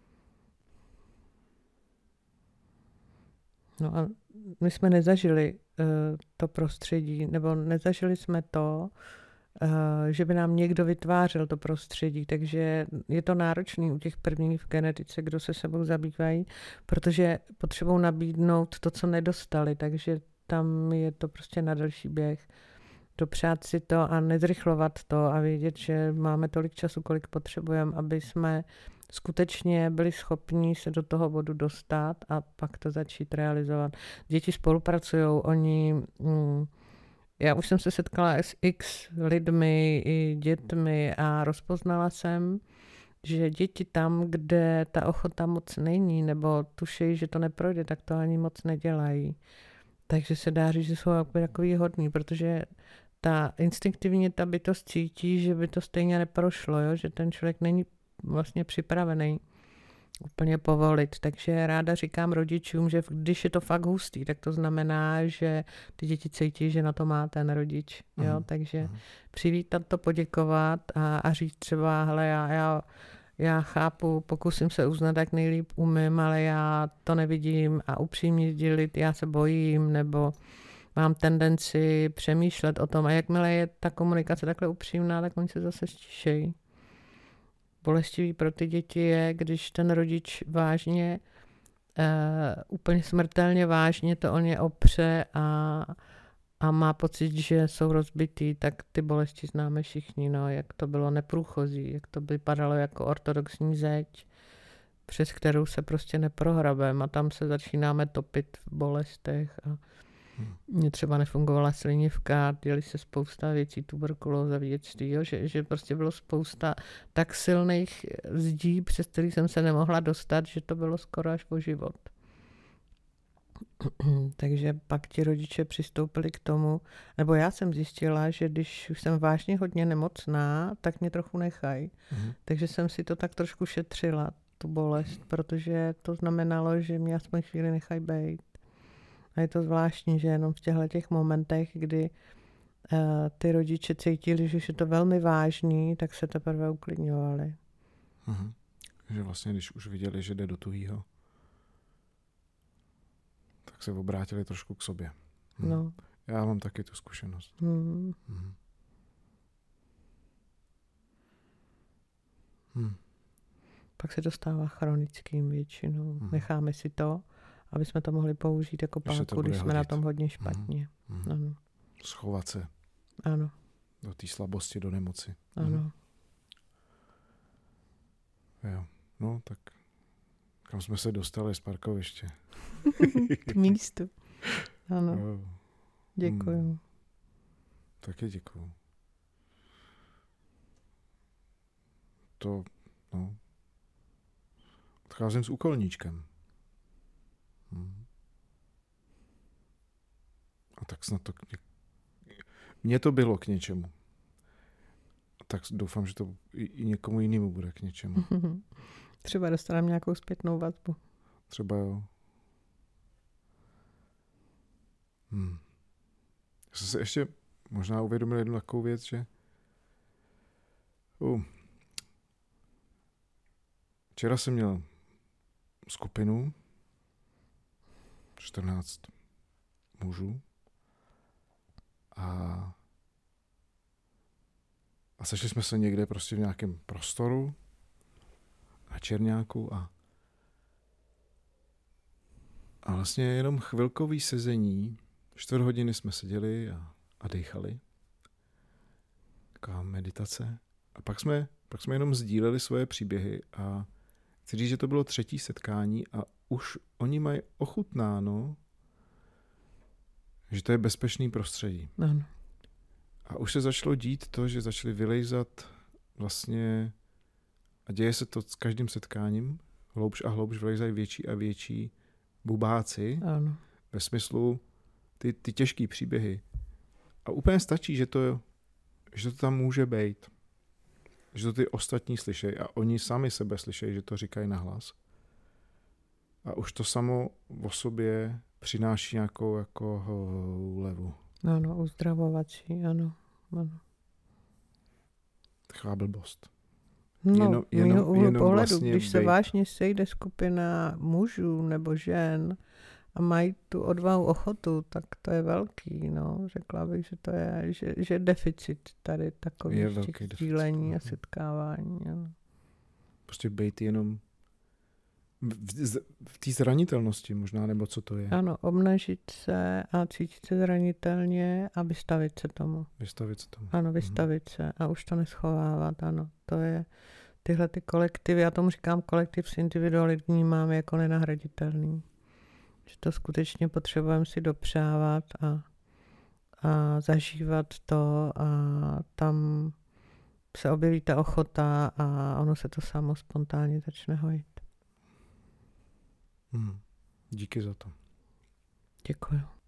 No a my jsme nezažili uh, to prostředí, nebo nezažili jsme to, uh, že by nám někdo vytvářel to prostředí, takže je to náročný u těch prvních v genetice, kdo se sebou zabývají, protože potřebují nabídnout to, co nedostali, takže tam je to prostě na další běh. Dopřát si to a nezrychlovat to a vědět, že máme tolik času, kolik potřebujeme, aby jsme skutečně byli schopni se do toho bodu dostat a pak to začít realizovat. Děti spolupracují, oni... Mm, já už jsem se setkala s x lidmi i dětmi a rozpoznala jsem, že děti tam, kde ta ochota moc není, nebo tušejí, že to neprojde, tak to ani moc nedělají. Takže se dá říct, že jsou takový hodný, protože ta instinktivně ta bytost cítí, že by to stejně neprošlo, jo? Že ten člověk není vlastně připravený úplně povolit. Takže ráda říkám rodičům, že když je to fakt hustý, tak to znamená, že ty děti cítí, že na to má ten rodič. Jo? Uh-huh. Takže uh-huh. přivítat to, poděkovat a, a říct třeba, hele, já, já, já chápu, pokusím se uznat, jak nejlíp umím, ale já to nevidím a upřímně sdělit, já se bojím, nebo mám tendenci přemýšlet o tom. A jakmile je ta komunikace takhle upřímná, tak oni se zase stišejí. Bolestivý pro ty děti je, když ten rodič vážně, uh, úplně smrtelně vážně to o ně opře a, a má pocit, že jsou rozbitý, tak ty bolesti známe všichni, no, jak to bylo neprůchozí, jak to vypadalo jako ortodoxní zeď, přes kterou se prostě neprohrabeme a tam se začínáme topit v bolestech a mně třeba nefungovala slinivka, děli se spousta věcí, tuberkulóza v dětství, jo, že, že prostě bylo spousta tak silných zdí, přes který jsem se nemohla dostat, že to bylo skoro až o život. Takže pak ti rodiče přistoupili k tomu, nebo já jsem zjistila, že když už jsem vážně hodně nemocná, tak mě trochu nechají. Mhm. Takže jsem si to tak trošku šetřila, tu bolest, protože to znamenalo, že mě aspoň chvíli nechají bejt. A je to zvláštní, že jenom v těchto těch momentech, kdy uh, ty rodiče cítili, že je to velmi vážný, tak se teprve uklidňovali. Mhm. Že vlastně, když už viděli, že jde do tuhýho, tak se obrátili trošku k sobě. Hm. No. Já mám taky tu zkušenost. Hmm. Mhm. Hm. Pak se to stává chronickým většinou. Mhm. Necháme si to, aby jsme to mohli použít jako páku, když jsme hodit. Na tom hodně špatně. Mm. Ano. Schovat se. Ano. Do té slabosti, do nemoci. Ano. Mm. Jo. No, tak kam jsme se dostali z parkoviště? K místu. Ano. Jo. Děkuju. Mm. Taky děkuju. To, no. Odcházím s úkolníčkem. Hmm. A tak snad to... Mně to bylo k něčemu. A tak doufám, že to i někomu jinému bude k něčemu. Třeba dostaneme nějakou zpětnou vazbu. Třeba jo. Hmm. Já jsem se ještě možná uvědomil jednu takovou věc, že uh, včera jsem měl skupinu čtrnáct mužů a, a sešli jsme se někde prostě v nějakém prostoru na Čerňáku a a vlastně jenom chvilkový sezení, čtvrt hodiny jsme seděli a, a dýchali. Taková meditace. A pak jsme, pak jsme jenom sdíleli svoje příběhy a chci říct, že to bylo třetí setkání a už oni mají ochutnáno, že to je bezpečný prostředí. Ano. A už se začalo dít to, že začali vylejzat vlastně a děje se to s každým setkáním, hloubš a hloubš vylejzají větší a větší bubáci, Ano. ve smyslu ty, ty těžký příběhy. A úplně stačí, že to, že to tam může být. Že to ty ostatní slyšejí a oni sami sebe slyšejí, že to říkají nahlas. A už to samo o sobě přináší nějakou jako úlevu. Ano, uzdravovací, ano. ano. Taková blbost. No, jenom, jenom, jenom, úhlu jenom pohledu, vlastně když se bejt. vážně sejde skupina mužů nebo žen a mají tu odvahu, ochotu, tak to je velký, no. Řekla bych, že to je, že, že deficit tady Je takových velký těch deficit, sdílení a mhm. setkávání, ano. Prostě bejt jenom v, v, v té zranitelnosti možná, nebo co to je. Ano, obnažit se a cítit se zranitelně a vystavit se tomu. Vystavit se tomu. Ano, vystavit mm. se a už to neschovávat, ano. To je tyhle ty kolektivy, já tomu říkám kolektiv s individualit, vnímám jako nenahraditelný. Že to skutečně potřebujeme si dopřávat a, a zažívat to a tam se objeví ta ochota a ono se to samo spontánně začne hojit. Hmm. Díky za to. Děkuju.